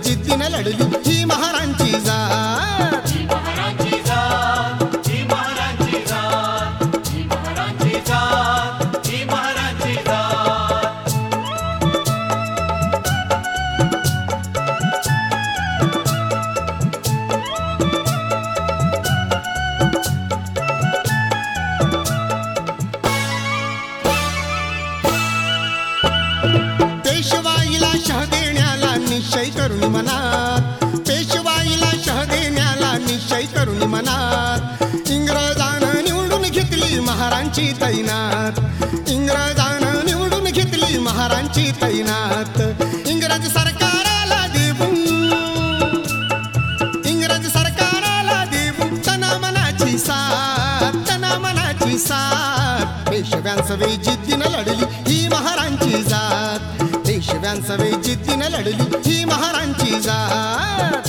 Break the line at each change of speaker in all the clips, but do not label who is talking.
जिद्दीनं लढली ही महारांची जात. पेशवाईला शह देण्याला निश्चय करून मनात, पेशवाईला शह देण्याला निश्चय करून मनात, इंग्रजानं निवडून घेतली महारांची तैनात, इंग्रजानं निवडून घेतली महारांची तैनात. इंग्रज सरकाराला देऊन, इंग्रज सरकाराला देऊन तना मनाची साथ, तना मनाची साथ. पेशव्यांसवे जिद्दीनं लढली ही महारांची जात, पेशव्यांसवे जिद्दीनं लढली ही महारांची जात.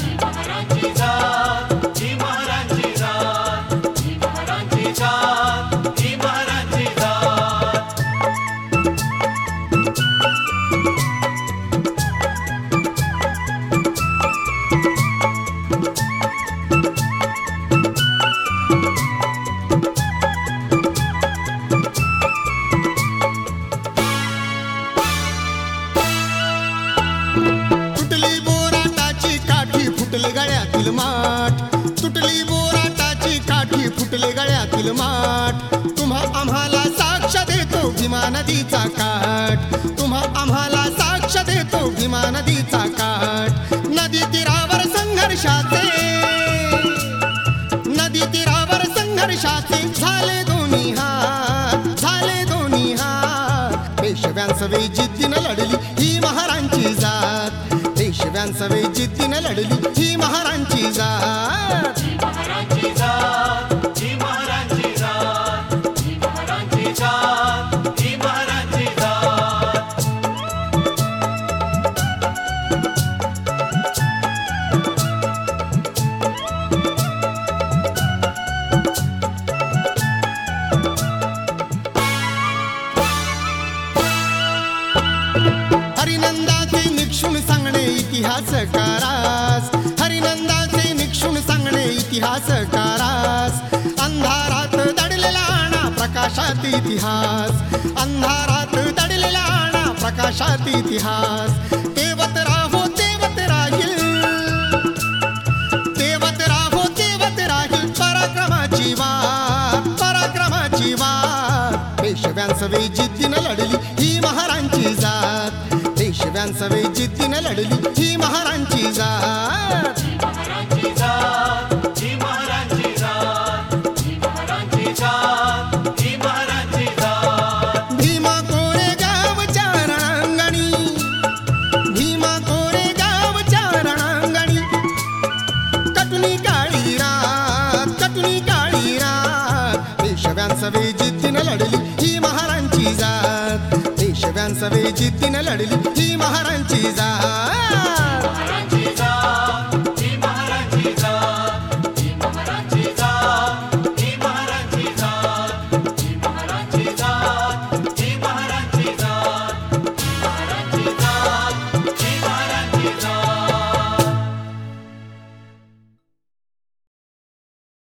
तुटली बोराटाची काठी फुटले गळ्यातील माठ, तुटली बोराटाची काठी फुटले गळ्यातील माठ. तुम्हा आम्हाला साक्ष देतो भीमा नदीचा काठ, तुम्हा आम्हाला साक्ष देतो भीमा नदीचा काठ. नदी तीरावर संघर्षाचे, नदी तीरावर संघर्षाचे झाले दोन्ही हात, झाले दोन्ही हात. पेशव्यांसवे जिद्दीनं लढली ही महारांची जात, पेशव्यांसवे जिद्दीनं लढली ही महारांची जात. हरिनंदाचे निक्षून सांगणे इतिहासकारास, हरिनंदाचे निक्षून सांगणे इतिहासकारास. अंधारात दडलेला आणा प्रकाशात इतिहास, अंधारात दडलेला आणा प्रकाशात इतिहास. तेवत राहो तेवत राहील, तेवत राहो तेवत राहील पराक्रमाची वाट, पराक्रमाची वाट. पेशव्यांसवे जिद्दीनं लढली ही महारांची जात, पेशव्यांसवे जिद्दीनं लढली ही महारांची जात. भीमा कोरेगावच्या रणांगणी, भीमा कोरेगावच्या रणांगणी. कटुनी काळी रात, कटुनी काळी रात. पेशव्यांसवे जिद्दीनं लढली ही महारांची जात, पेशव्यांसवे जिद्दीनं लढली ही महारांची जात.